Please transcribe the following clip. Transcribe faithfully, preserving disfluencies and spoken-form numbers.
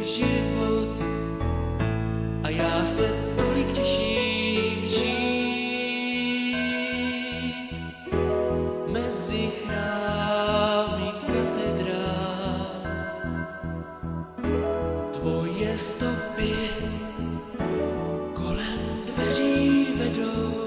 život a já se tolik těším žít mezi chrámy katedrál. Tvoje stopy kolem dveří vedou